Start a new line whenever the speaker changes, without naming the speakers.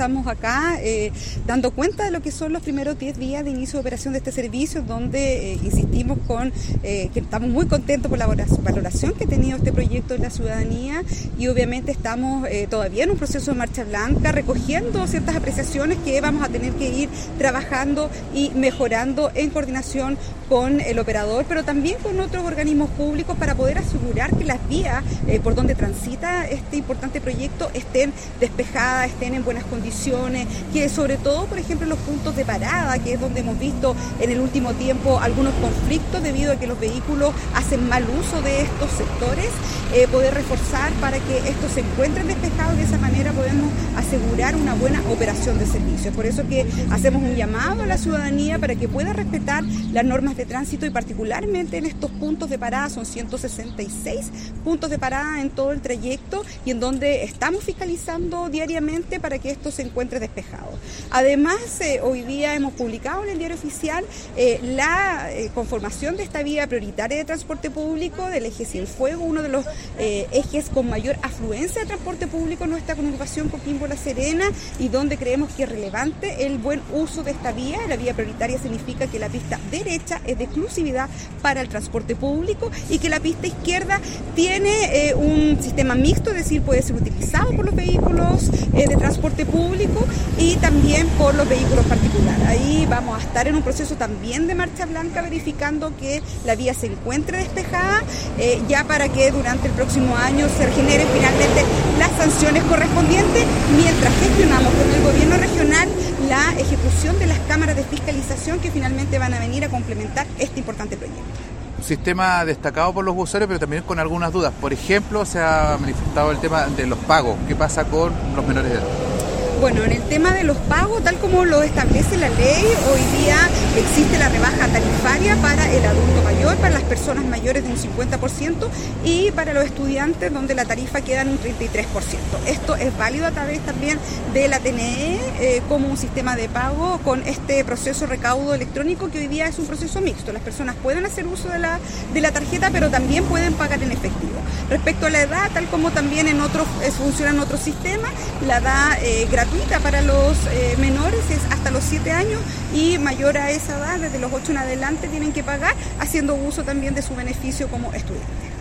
estamos acá dando cuenta de lo que son los primeros 10 días de inicio de operación de este servicio, donde insistimos que estamos muy contentos por la valoración que ha tenido este proyecto en la ciudadanía y obviamente estamos todavía en un proceso de marcha blanca, recogiendo ciertas apreciaciones que vamos a tener que ir trabajando y mejorando en coordinación con el operador, pero también con otros organismos públicos para poder asegurar que las vías por donde transita este importante proyecto estén despejadas, estén en buenas condiciones, que sobre todo, por ejemplo, los puntos de parada, que es donde hemos visto en el último tiempo algunos conflictos debido a que los vehículos hacen mal uso de estos sectores, poder reforzar para que estos se encuentren despejados. De esa manera podemos asegurar una buena operación de servicios. Por eso que hacemos un llamado a la ciudadanía para que pueda respetar las normas de tránsito y particularmente en estos puntos de parada. Son 166 puntos de parada en todo el trayecto y en donde estamos fiscalizando diariamente para que esto se encuentre despejado. Además, hoy día hemos publicado en el Diario Oficial la conformación de esta vía prioritaria de transporte público del eje Cienfuegos, uno de los ejes con mayor afluencia de transporte público en nuestra conurbación Coquimbo-La Serena, y donde creemos que es relevante el buen uso de esta vía. La vía prioritaria significa que la pista derecha es de exclusividad para el transporte público y que la pista izquierda tiene un sistema mixto, es decir, puede ser utilizado por los vehículos de transporte público y también por los vehículos particulares. Ahí vamos a estar en un proceso también de marcha blanca, verificando que la vía se encuentre despejada, ya para que durante el próximo año se generen finalmente las sanciones correspondientes, mientras gestionamos con el gobierno regional la ejecución de las cámaras de fiscalización que finalmente van a venir a complementar este importante proyecto.
Un sistema destacado por los usuarios, pero también con algunas dudas. Por ejemplo, se ha manifestado el tema de los pagos. ¿Qué pasa con los menores de edad?
Bueno, en el tema de los pagos, tal como lo establece la ley, hoy día existe la rebaja tarifaria para el adulto mayor, para las personas mayores de un 50% y para los estudiantes donde la tarifa queda en un 33%. Esto es válido a través también de la TNE como un sistema de pago con este proceso recaudo electrónico que hoy día es un proceso mixto. Las personas pueden hacer uso de la tarjeta, pero también pueden pagar en efectivo. Respecto a la edad, tal como también en otros funcionan otros sistemas, la edad gratuita para los menores es hasta los 7 años y mayor a esa edad, desde los 8 en adelante, tienen que pagar, haciendo uso también de su beneficio como estudiantes.